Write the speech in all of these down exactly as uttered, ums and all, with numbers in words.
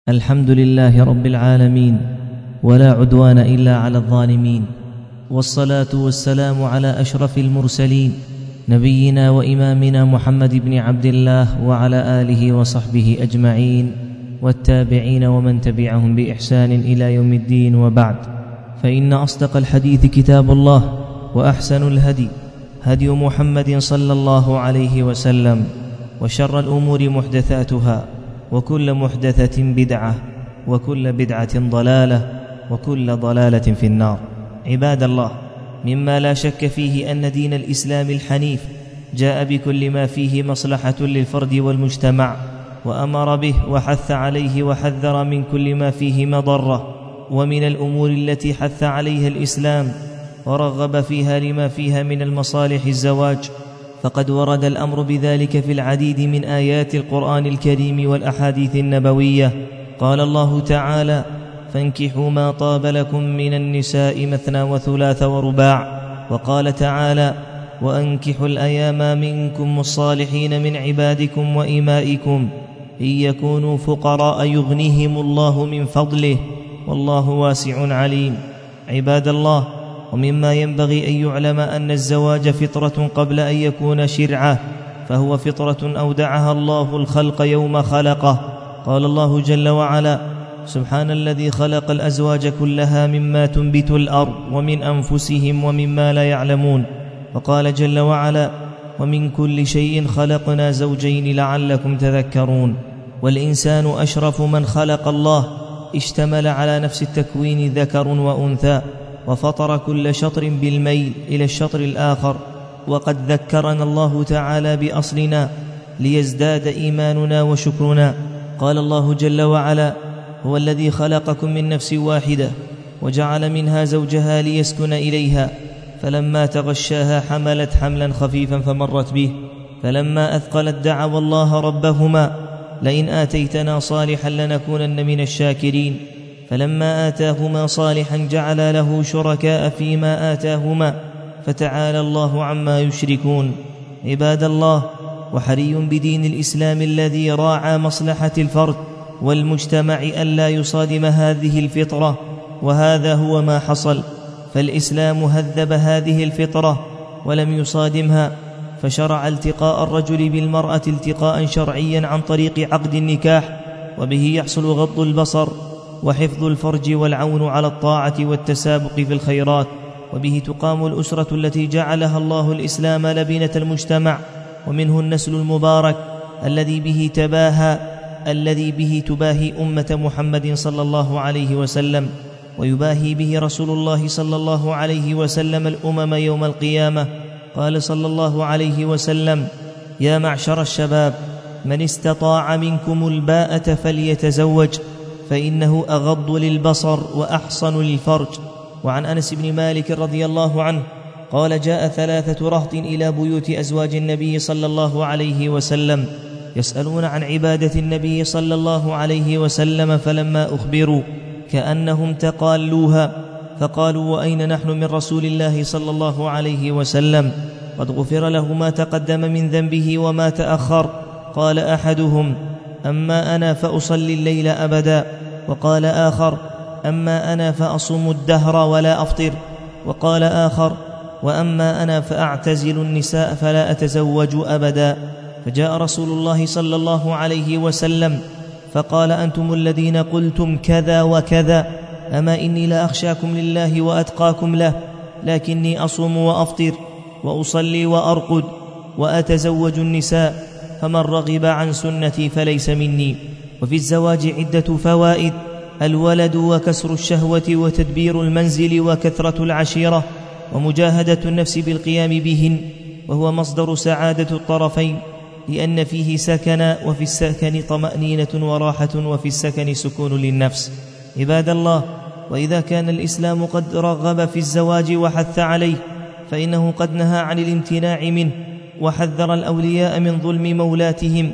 الحمد لله رب العالمين، ولا عدوان إلا على الظالمين، والصلاة والسلام على أشرف المرسلين نبينا وإمامنا محمد بن عبد الله وعلى آله وصحبه أجمعين والتابعين ومن تبعهم بإحسان إلى يوم الدين. وبعد، فإن أصدق الحديث كتاب الله، وأحسن الهدي هدي محمد صلى الله عليه وسلم، وشر الأمور محدثاتها، وكل محدثة بدعة، وكل بدعة ضلالة، وكل ضلالة في النار. عباد الله، مما لا شك فيه أن دين الإسلام الحنيف جاء بكل ما فيه مصلحة للفرد والمجتمع، وأمر به وحث عليه وحذر من كل ما فيه مضرة. ومن الأمور التي حث عليها الإسلام ورغب فيها لما فيها من المصالح الزواج، فقد ورد الأمر بذلك في العديد من آيات القرآن الكريم والأحاديث النبوية. قال الله تعالى: فانكحوا ما طاب لكم من النساء مثنى وثلاث ورباع. وقال تعالى: وأنكحوا الأيام منكم والصالحين من عبادكم وإمائكم إن يكونوا فقراء يغنيهم الله من فضله والله واسع عليم. عباد الله، ومما ينبغي أن يعلم أن الزواج فطرة قبل أن يكون شرعة، فهو فطرة أودعها الله الخلق يوم خلقه. قال الله جل وعلا: سبحان الذي خلق الأزواج كلها مما تنبت الأرض ومن أنفسهم ومما لا يعلمون. وقال جل وعلا: ومن كل شيء خلقنا زوجين لعلكم تذكرون. والإنسان أشرف من خلق الله، اشتمل على نفس التكوين ذكر وأنثى، وفطر كل شطر بالميل إلى الشطر الآخر. وقد ذكرنا الله تعالى بأصلنا ليزداد إيماننا وشكرنا. قال الله جل وعلا: هو الذي خلقكم من نفس واحدة وجعل منها زوجها ليسكن إليها فلما تغشاها حملت حملا خفيفا فمرت به فلما أثقلت دعوا الله ربهما لئن آتيتنا صالحا لنكونن من الشاكرين فلما آتاهما صالحا جعل له شركاء فيما آتاهما فتعالى الله عما يشركون. عباد الله، وحري بدين الإسلام الذي راعى مصلحة الفرد والمجتمع ألا يصادم هذه الفطرة، وهذا هو ما حصل. فالإسلام هذب هذه الفطرة ولم يصادمها، فشرع التقاء الرجل بالمرأة التقاء شرعيا عن طريق عقد النكاح، وبه يحصل غض البصر وحفظ الفرج والعون على الطاعة والتسابق في الخيرات، وبه تقام الأسرة التي جعلها الله الإسلام لبنة المجتمع، ومنه النسل المبارك الذي به تباهى الذي به تباهي أمة محمد صلى الله عليه وسلم، ويباهي به رسول الله صلى الله عليه وسلم الأمم يوم القيامة. قال صلى الله عليه وسلم: يا معشر الشباب، من استطاع منكم الباءة فليتزوج فإنه أغض للبصر وأحصن للفرج. وعن أنس بن مالك رضي الله عنه قال: جاء ثلاثة رهط إلى بيوت أزواج النبي صلى الله عليه وسلم يسألون عن عبادة النبي صلى الله عليه وسلم، فلما أخبروا كأنهم تقالوها فقالوا: وأين نحن من رسول الله صلى الله عليه وسلم؟ قد غفر له ما تقدم من ذنبه وما تأخر. قال أحدهم: أما أنا فأصلي الليل أبدا. وقال آخر: أما أنا فأصوم الدهر ولا أفطر. وقال آخر: وأما أنا فأعتزل النساء فلا أتزوج أبدا. فجاء رسول الله صلى الله عليه وسلم فقال: أنتم الذين قلتم كذا وكذا، أما إني لا أخشاكم لله وأتقاكم له، لكني أصوم وأفطر وأصلي وأرقد وأتزوج النساء، فمن رغب عن سنتي فليس مني. وفي الزواج عدة فوائد: الولد وكسر الشهوة وتدبير المنزل وكثرة العشيرة ومجاهدة النفس بالقيام بهن، وهو مصدر سعادة الطرفين، لأن فيه سكنا، وفي السكن طمأنينة وراحة، وفي السكن سكون للنفس. عباد الله، وإذا كان الإسلام قد رغب في الزواج وحث عليه، فإنه قد نهى عن الامتناع منه، وحذر الأولياء من ظلم مولاتهم،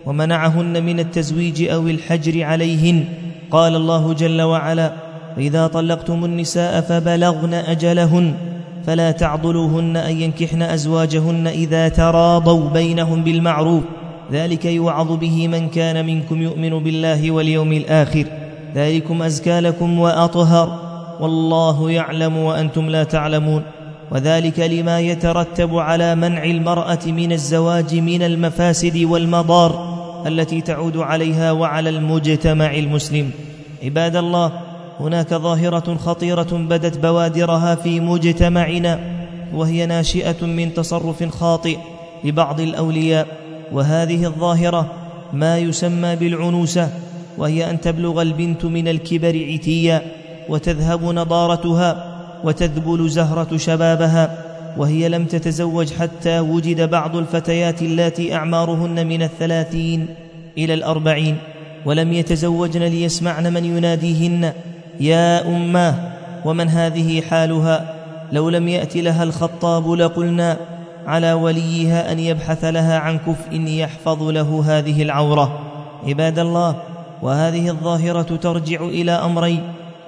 ومنعهن من التزويج أو الحجر عليهن. قال الله جل وعلا: وإذا طلقتم النساء فبلغن أجلهن فلا تعضلوهن أن ينكحن أزواجهن إذا تراضوا بينهم بالمعروف، ذلك يوعظ به من كان منكم يؤمن بالله واليوم الآخر، ذلكم أزكى لكم وأطهر، والله يعلم وأنتم لا تعلمون. وذلك لما يترتب على منع المرأة من الزواج من المفاسد والمضار التي تعود عليها وعلى المجتمع المسلم. عباد الله، هناك ظاهرة خطيرة بدت بوادرها في مجتمعنا، وهي ناشئة من تصرف خاطئ لبعض الأولياء، وهذه الظاهرة ما يسمى بالعنوسة، وهي أن تبلغ البنت من الكبر عتيا وتذهب نضارتها وتذبل زهرة شبابها، وهي لم تتزوج حتى وجد بعض الفتيات اللاتي أعمارهن من الثلاثين إلى الأربعين ولم يتزوجن ليسمعن من يناديهن يا أماه. ومن هذه حالها لو لم يأت لها الخطاب لقلنا على وليها أن يبحث لها عن كفء يحفظ له هذه العورة. عباد الله، وهذه الظاهرة ترجع إلى أمرين: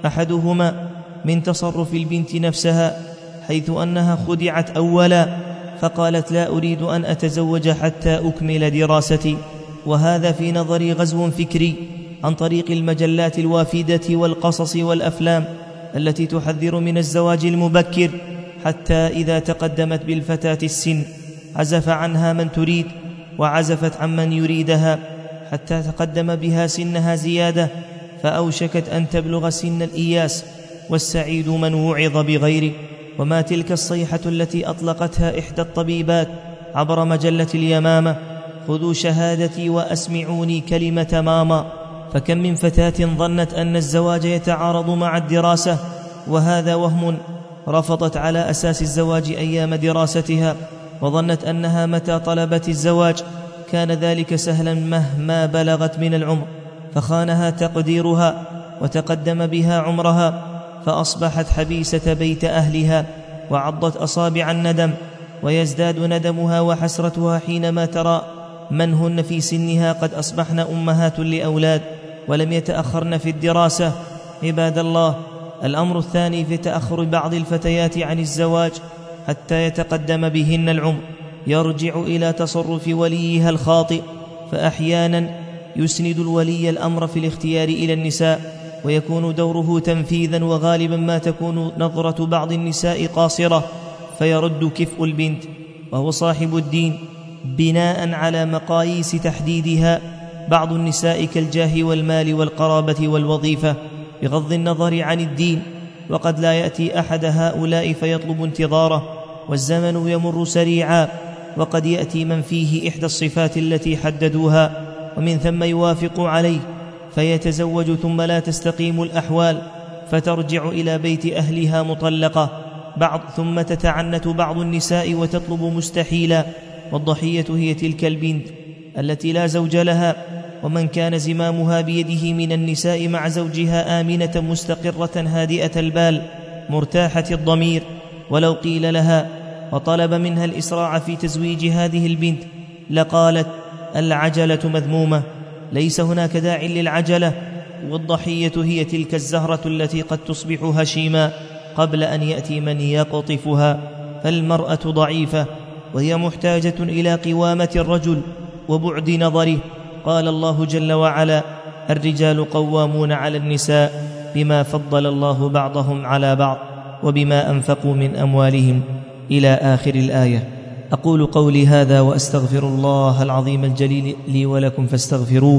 أحدهما من تصرف البنت نفسها، حيث أنها خدعت أولا فقالت لا أريد أن أتزوج حتى أكمل دراستي، وهذا في نظري غزو فكري عن طريق المجلات الوافدة والقصص والأفلام التي تحذر من الزواج المبكر، حتى إذا تقدمت بالفتاة السن عزف عنها من تريد وعزفت عمن يريدها، حتى تقدم بها سنها زيادة فأوشكت أن تبلغ سن الإياس، والسعيد من وعظ بغيره. وما تلك الصيحة التي أطلقتها إحدى الطبيبات عبر مجلة اليمامة: خذوا شهادتي وأسمعوني كلمة ماما. فكم من فتاة ظنت أن الزواج يتعارض مع الدراسة، وهذا وهم، رفضت على أساس الزواج أيام دراستها، وظنت أنها متى طلبت الزواج كان ذلك سهلا مهما بلغت من العمر، فخانها تقديرها وتقدم بها عمرها، فأصبحت حبيسة بيت أهلها، وعضت أصابع الندم، ويزداد ندمها وحسرتها حينما ترى من هن في سنها قد أصبحن أمهات لأولاد ولم يتأخرن في الدراسة. عباد الله، الأمر الثاني في تأخر بعض الفتيات عن الزواج حتى يتقدم بهن العمر يرجع إلى تصرف وليها الخاطئ، فأحيانا يسند الولي الأمر في الاختيار إلى النساء ويكون دوره تنفيذا، وغالبا ما تكون نظرة بعض النساء قاصرة فيرد كفء البنت وهو صاحب الدين بناء على مقاييس تحديدها بعض النساء كالجاه والمال والقرابة والوظيفة بغض النظر عن الدين، وقد لا يأتي أحد هؤلاء فيطلب انتظاره، والزمن يمر سريعا وقد يأتي من فيه إحدى الصفات التي حددوها ومن ثم يوافق عليه فيتزوج، ثم لا تستقيم الأحوال فترجع إلى بيت أهلها مطلقة بعض، ثم تتعنت بعض النساء وتطلب مستحيلا، والضحية هي تلك البنت التي لا زوج لها، ومن كان زمامها بيده من النساء مع زوجها آمنة مستقرة هادئة البال مرتاحة الضمير، ولو قيل لها وطلب منها الإسراع في تزويج هذه البنت لقالت العجلة مذمومة، ليس هناك داع للعجلة، والضحية هي تلك الزهرة التي قد تصبح هشيما قبل أن يأتي من يقطفها. فالمرأة ضعيفة وهي محتاجة إلى قوامة الرجل وبعد نظره. قال الله جل وعلا: الرجال قوامون على النساء بما فضل الله بعضهم على بعض وبما أنفقوا من أموالهم، إلى آخر الآية. أقول قولي هذا وأستغفر الله العظيم الجليل لي ولكم فاستغفروه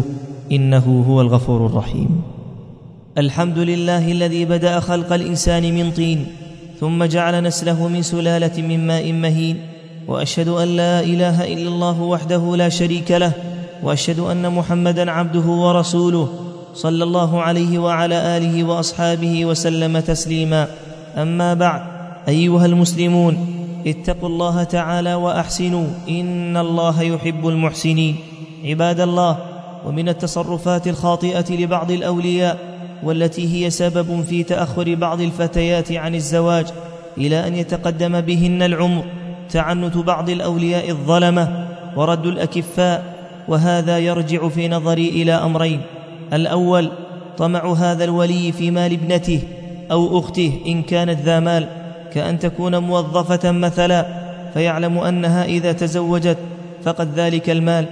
إنه هو الغفور الرحيم. الحمد لله الذي بدأ خلق الإنسان من طين ثم جعل نسله من سلالة من ماء مهين، وأشهد أن لا إله إلا الله وحده لا شريك له، وأشهد أن محمدا عبده ورسوله صلى الله عليه وعلى آله وأصحابه وسلم تسليما. أما بعد، أيها المسلمون، اتقوا الله تعالى وأحسنوا، إن الله يحب المحسنين. عباد الله، ومن التصرفات الخاطئة لبعض الأولياء والتي هي سبب في تأخر بعض الفتيات عن الزواج إلى أن يتقدم بهن العمر تعنت بعض الأولياء الظلمة ورد الأكفاء، وهذا يرجع في نظري إلى أمرين: الأول طمع هذا الولي في مال ابنته أو أخته إن كانت ذا مال، كأن تكون موظفة مثلا فيعلم أنها إذا تزوجت فقد ذلك المال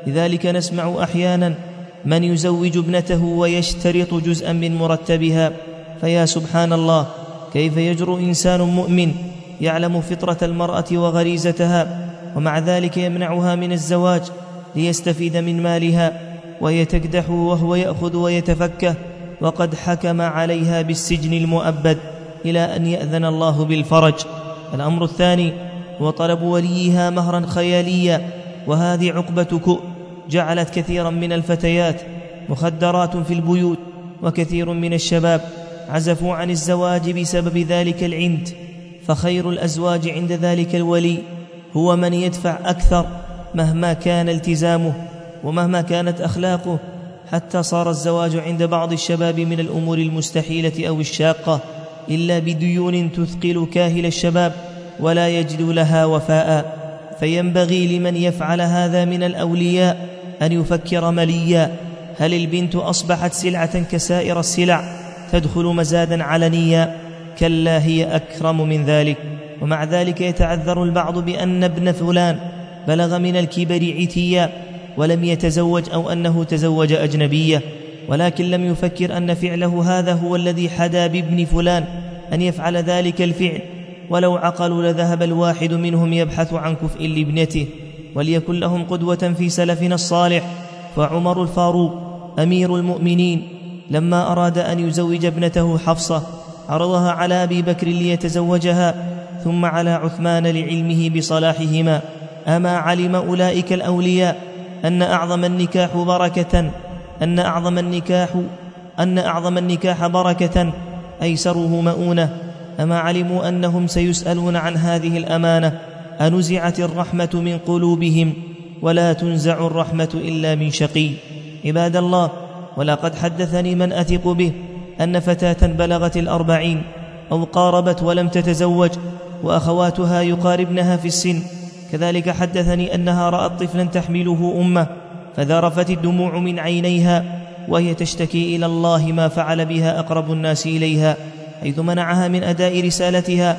لذلك نسمع أحيانا من يزوج ابنته ويشترط جزءا من مرتبها، فيا سبحان الله، كيف يجرؤ إنسان مؤمن يعلم فطرة المرأة وغريزتها ومع ذلك يمنعها من الزواج ليستفيد من مالها، وهي تكدح وهو يأخذ ويتفكه، وقد حكم عليها بالسجن المؤبد إلى أن يأذن الله بالفرج. الأمر الثاني هو طلب وليها مهرا خياليا، وهذه عقبة كؤ جعلت كثيرا من الفتيات مخدرات في البيوت، وكثير من الشباب عزفوا عن الزواج بسبب ذلك العند. فخير الأزواج عند ذلك الولي هو من يدفع أكثر مهما كان التزامه ومهما كانت أخلاقه، حتى صار الزواج عند بعض الشباب من الأمور المستحيلة أو الشاقة، إلا بديون تثقل كاهل الشباب ولا يجد لها وفاء. فينبغي لمن يفعل هذا من الأولياء أن يفكر مليا: هل البنت أصبحت سلعة كسائر السلع تدخل مزادا علنيا؟ كلا، هي أكرم من ذلك. ومع ذلك يتعذر البعض بأن ابن فلان بلغ من الكبر عتيا ولم يتزوج، أو أنه تزوج أجنبية، ولكن لم يفكر أن فعله هذا هو الذي حدا بابن فلان أن يفعل ذلك الفعل. ولو عقلوا لذهب الواحد منهم يبحث عن كفء لابنته. وليكن لهم قدوة في سلفنا الصالح. فعمر الفاروق أمير المؤمنين لما أراد أن يزوج ابنته حفصة عرضها على أبي بكر ليتزوجها، ثم على عثمان لعلمه بصلاحهما. أما علم أولئك الأولياء أن أعظم النكاح بركة أن أعظم النكاح أن أعظم النكاح بركة أيسره مؤونة. أما علموا أنهم سيسألون عن هذه الأمانة: أنزعت الرحمة من قلوبهم؟ ولا تنزع الرحمة إلا من شقي. عباد الله، ولقد حدثني من أثق به أن فتاة بلغت الأربعين أو قاربت ولم تتزوج، وأخواتها يقاربنها في السن. كذلك حدثني أنها رأت طفلا تحمله أمه فذرفت الدموع من عينيها وهي تشتكي إلى الله ما فعل بها أقرب الناس إليها، حيث منعها من أداء رسالتها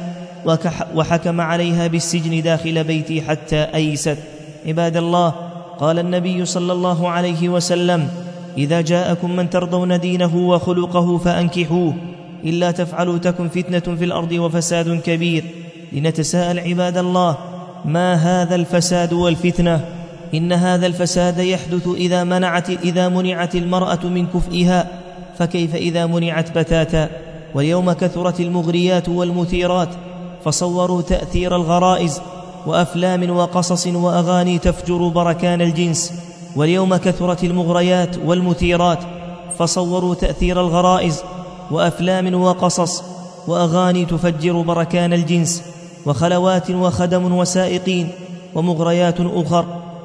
وحكم عليها بالسجن داخل بيتي حتى أيست. عباد الله، قال النبي صلى الله عليه وسلم: إذا جاءكم من ترضون دينه وخلقه فأنكحوه، إلا تفعلوا تكن فتنة في الأرض وفساد كبير. لنتساءل عباد الله: ما هذا الفساد والفتنة؟ إن هذا الفساد يحدث إذا منعت إذا منعت المرأة من كفئها، فكيف إذا منعت بتاتا؟ واليوم كثرت المغريات والمثيرات، فصوروا تأثير الغرائز وأفلام وقصص وأغاني تفجر بركان الجنس. واليوم كثرت المغريات والمثيرات، فصوروا تأثير الغرائز وأفلام وقصص وأغاني تفجر بركان الجنس، وخلوات وخدم وسائقين ومغريات أخر.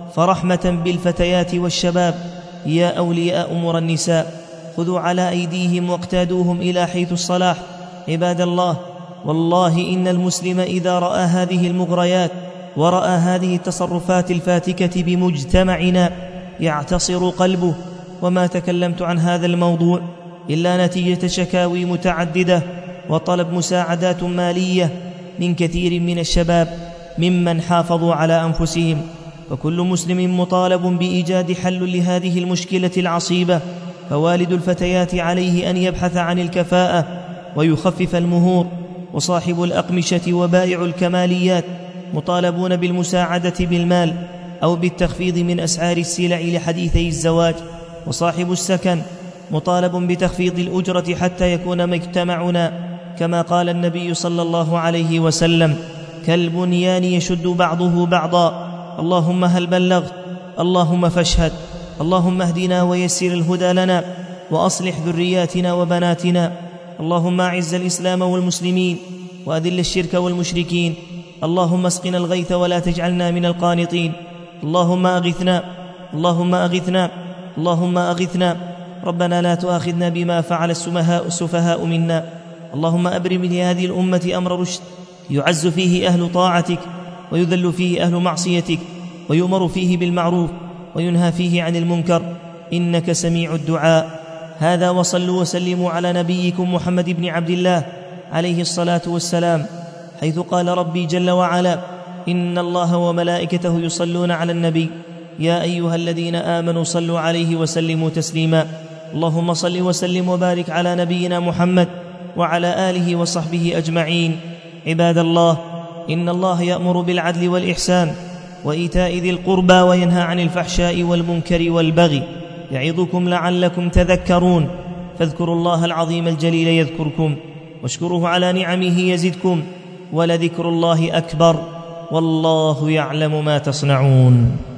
فرحمة بالفتيات والشباب يا أولياء أمور النساء، خذوا على أيديهم واقتادوهم إلى حيث الصلاح. عباد الله، والله إن المسلم إذا رأى هذه المغريات ورأى هذه التصرفات الفاتكة بمجتمعنا يعتصر قلبه. وما تكلمت عن هذا الموضوع إلا نتيجة شكاوي متعددة وطلب مساعدات مالية من كثير من الشباب ممن حافظوا على أنفسهم. فكل مسلم مطالب بإيجاد حل لهذه المشكلة العصيبة. فوالد الفتيات عليه أن يبحث عن الكفاءة ويخفف المهور، وصاحب الأقمشة وبائع الكماليات مطالبون بالمساعدة بالمال أو بالتخفيض من أسعار السلع لحديثي الزواج، وصاحب السكن مطالب بتخفيض الأجرة حتى يكون مجتمعنا كما قال النبي صلى الله عليه وسلم: كالبنيان يشد بعضه بعضا. اللهم هل بلغت؟ اللهم فاشهد. اللهم اهدنا ويسر الهدى لنا، وأصلح ذرياتنا وبناتنا. اللهم أعز الإسلام والمسلمين، وأذل الشرك والمشركين. اللهم اسقنا الغيث ولا تجعلنا من القانطين. اللهم أغثنا اللهم أغثنا اللهم أغثنا. ربنا لا تؤاخذنا بما فعل السفهاء منا. اللهم أبرم لهذه الأمة أمر رشد يعز فيه أهل طاعتك ويذل فيه أهل معصيتك، ويؤمر فيه بالمعروف وينهى فيه عن المنكر، إنك سميع الدعاء. هذا، وصلوا وسلموا على نبيكم محمد بن عبد الله عليه الصلاة والسلام، حيث قال ربي جل وعلا: إن الله وملائكته يصلون على النبي يا أيها الذين آمنوا صلوا عليه وسلموا تسليما. اللهم صل وسلم وبارك على نبينا محمد وعلى آله وصحبه أجمعين. عباد الله، إن الله يأمر بالعدل والإحسان وإيتاء ذي القربى وينهى عن الفحشاء والمنكر والبغي، يعظكم لعلكم تذكرون. فاذكروا الله العظيم الجليل يذكركم، واشكروه على نعمه يزدكم، ولذكر الله أكبر، والله يعلم ما تصنعون.